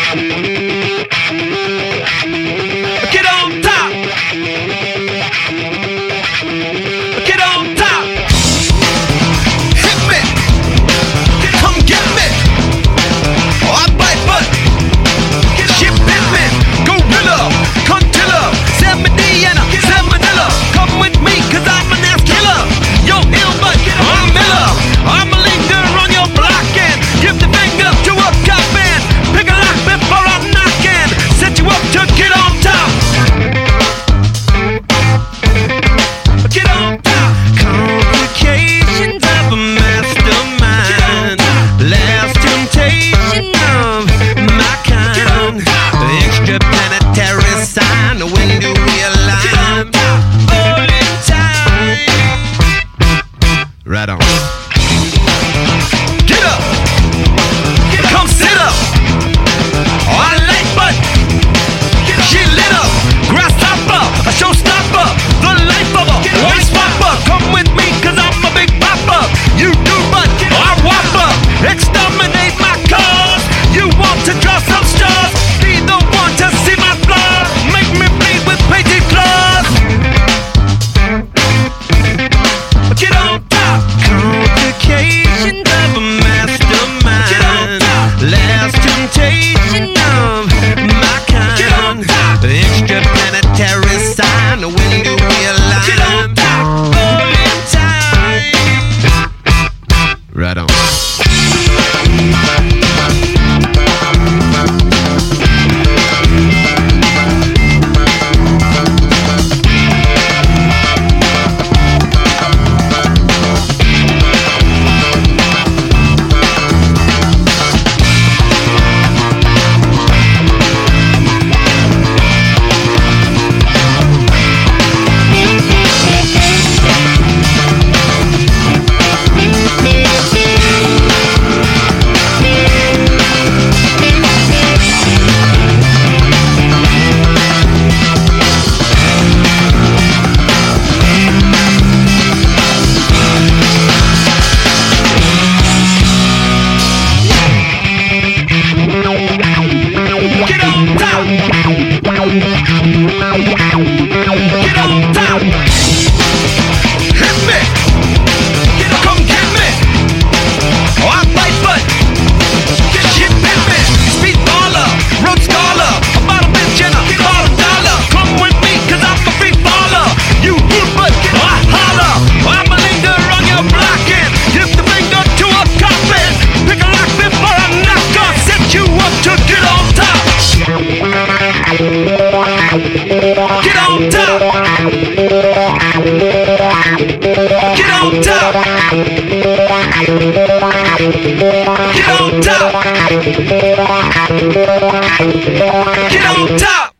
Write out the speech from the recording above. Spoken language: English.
Get on top. Get on top. Hit me. Come get me. Oh, I bite butt. Shit bit me. Gorilla. Contilla. San Medina. San Manila. Come with me, cause I'm an ass killer. Yo, ill butt. I'm Miller. I'm a linger on your block and give the finger to a cop man. Pick a lock before I'm knocking. Set you up to get on top. Get on top. Complications of a mastermind. Last temptation of my kind. Extraplanetary sign. When do we align? All in time. Right on. Get up. Come sit up. Oh, I like butt. She lit up. Grasshopper. A showstopper. The life of a voice swapper. Come with me, cause I'm a big popper. You do butt. I whopper. Exterminate my cause. You want to draw some stars. Be the one to see my flaws. Make me bleed with painted claws. Get on top. Complications of a mastermind. Get on top. Last temptation of my kind. Get on top. Extraplanetary sign. When do we align? Get on top. All in time. Right on. Get on top. Get on top. Hit me. Come get me. Oh, I bite butt. Shit bit me. Speed baller. Road scholar. A bottle bitch and a bottle dollar. Come with me, cause I'm a free baller. You good butt. Oh, I holler. I'm a linger on your block and give the finger to a coffin. Pick a lock before I knock off. Set you up to get on top. Get on top. Get on top. Get on top. Get on top.